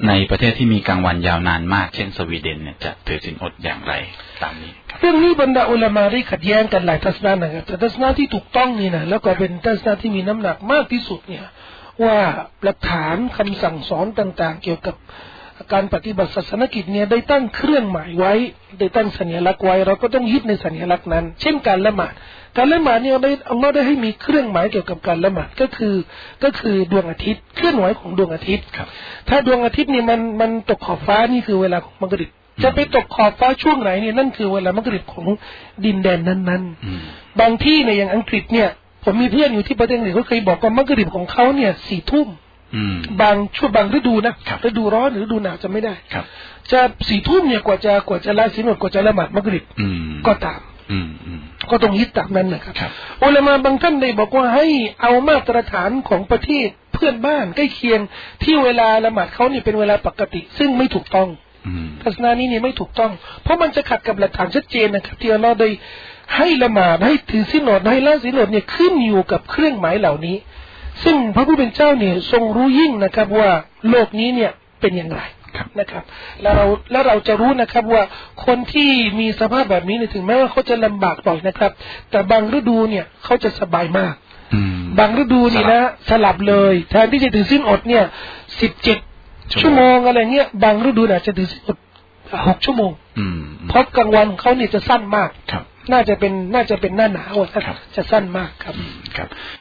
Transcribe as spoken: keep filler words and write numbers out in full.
ในประเทศที่มีกลางวันยาวนานมากเช่นสวีเดนเนี่ยจะถือศีลอดอย่างไรตามนี้เรื่องนี้บรรดาอุลามะได้ขัดแย้งกันหลายทัศนะนะครับแต่ทัศนะที่ถูกต้องนี่นะแล้วก็เป็นทัศนะที่มีน้ำหนักมากที่สุดเนี่ยว่าหลักฐานคำสั่งสอนต่างๆเกี่ยวกับการปฏิบัติศาสนกิจเนี่ยได้ตั้งเครื่องหมายไว้ได้ตั้งสัญลักษณ์ไว้เราก็ต้องยึดในสัญลักษณ์นั้นเช่นการละหมาดการละหมาดเนี่ยได้อัลลอฮ์ได้ให้มีเครื่องหมายเกี่ยวกับการละหมาดก็คือก็คือดวงอาทิตย์เคลื่อนไหวของดวงอาทิตย์ถ้าดวงอาทิตย์เนี่ยมันมันตกขอบฟ้านี่คือเวลาของมักริบจะไปตกขอบฟ้าช่วงไหนเนี่ยนั่นคือเวลามักริบของดินแดนนั้นๆบางที่ในอย่างอังกฤษเนี่ยผมมีเพื่อนอยู่ที่ประเทศอังกฤษเขาเคยบอกว่ามักริบของเขาเนี่ยสี่ทุ่มบางช่วงบางฤดูนะฤดูร้อนหรือฤดูหนาวจะไม่ได้จะสี่ทุ่มเนี่ยกว่าจะกว่าจะละศีลอดกว่าจะละหมาดมักริบก็ตามก็ต้องยึดตามนั้นนะครับอุลามะบางท่านได้บอกว่าให้เอามาตรฐานของประเทศเพื่อนบ้านใกล้เคียงที่เวลาละหมาดเขาเนี่ยเป็นเวลาปกติซึ่งไม่ถูกต้องทัศนะนี้เนี่ยไม่ถูกต้องเพราะมันจะขัดกับหลักฐานชัดเจนนะครับที่อัลเลาะห์ได้ให้ละหมาดให้ถือศีลอดให้ละศีลอดเนี่ยขึ้นอยู่กับเครื่องหมายเหล่านี้ซึ่งพระผู้เป็นเจ้าเนี่ยทรงรู้ยิ่งนะครับว่าโลกนี้เนี่ยเป็นอย่างไรนะครับแล้วเราแล้วเราจะรู้นะครับว่าคนที่มีสภาพแบบนี้เนี่ยถึงแม้ว่าเขาจะลำบากหน่อยนะครับแต่บางฤดูเนี่ยเขาจะสบายมากบางฤดูนี่นะสลับเลยแทนที่จะถือศีลอดเนี่ยสิบเจ็ดชั่วโมงอะไรเงี้ยบางฤดูอาจจะถือศีลอดหกชั่วโมงเพราะกลางวันเขาเนี่ยจะสั้นมากน่าจะเป็นน่าจะเป็นหน้าหนาวจะสั้นมากครับ